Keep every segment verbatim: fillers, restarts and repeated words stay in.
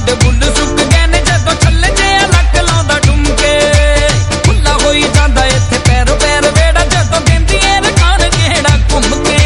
दे bull सुक गए ने जदों छल्ले जे लक लाउंदा ठुमके खुला होई जांदा इत्थे पैरों पैर वेड़ा जदों देंदियां ने खान गेड़ा घुम के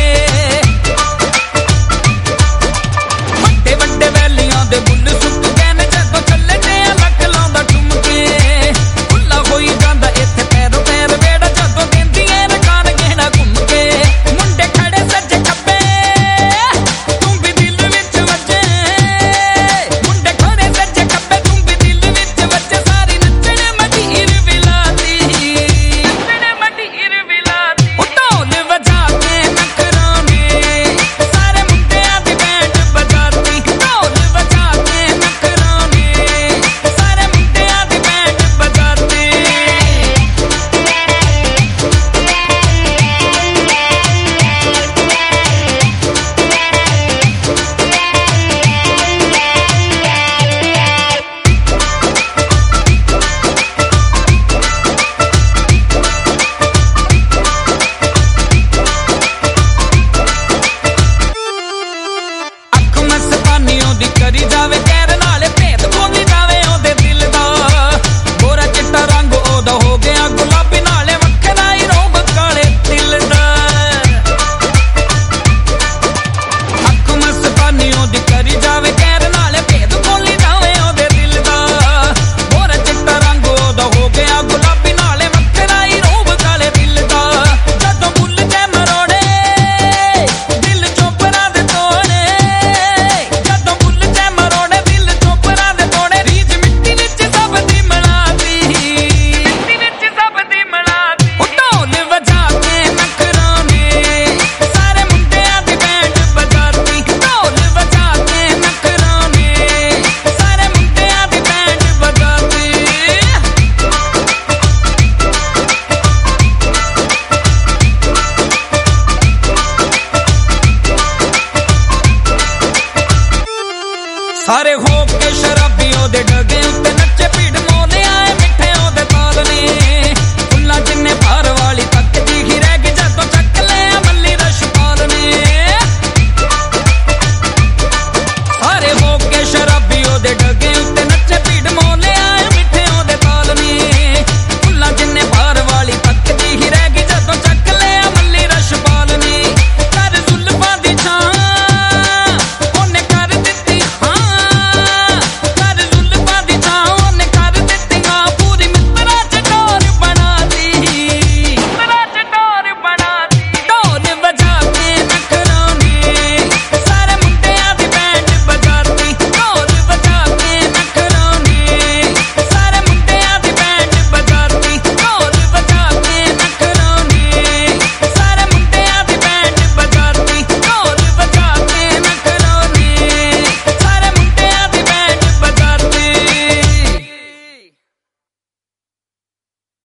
वड्डे वड्डे वैलियां दे बुल सुक गए ने जदों छल्ले जे लक लाउंदा ठुमके खुला होई जांदा इत्थे पैरों पैर वेड़ा जदों देंदियां ने खान गेड़ा घुम के मुंडे खड़े सज्जे खब्बे तू भी दिल विच वजे मुंडे खड़े सज्जे खब्बे तू भी दिल विच वजे सारी नचण मदीर विलाती नचण मदीर विलाती ओ ढोल वजा के नखराने सारे मुंडियां दी बैंड बजाती ढोल वजा के नखराने सारे मुंडियां दी बैंड बजाती अख मस्तानियों दी करी जावे कैर नाले भेद बोली जावे ओदे दिल दा गोरा चिट्टा रंग ओदा हो गया गुलाबी नाले वखरा ही रोब काले दिल दा अख मस्तानियों दी करी जावे कैर नाले भेद बोली जावे ओदे दिल दा गोरा चिट्टा रंग ओदा हो गया गुलाबी नाले वखरा ही रोब काले दिल दा जदों बुल जे मरोड़े दिल चोपरा दे तोड़े जदों बुल जे मरोड़े दिल चोपरा दे तोड़े रीज मिट्टी विच सब दी मिलाती मिट्टी विच सब दी मिलाती ओ ढोल वजा के नखराने सारे मुंडियां दी बैंड बजाती ढोल वजा के नखराने सारे मुंडियां दी बैंड बजाती सारे हो के शराबी ओदे डगे उत्ते नच्चे भीड़ मोले आए मिठे ओदे ताल ने फुल्लां जिन्ने भारवा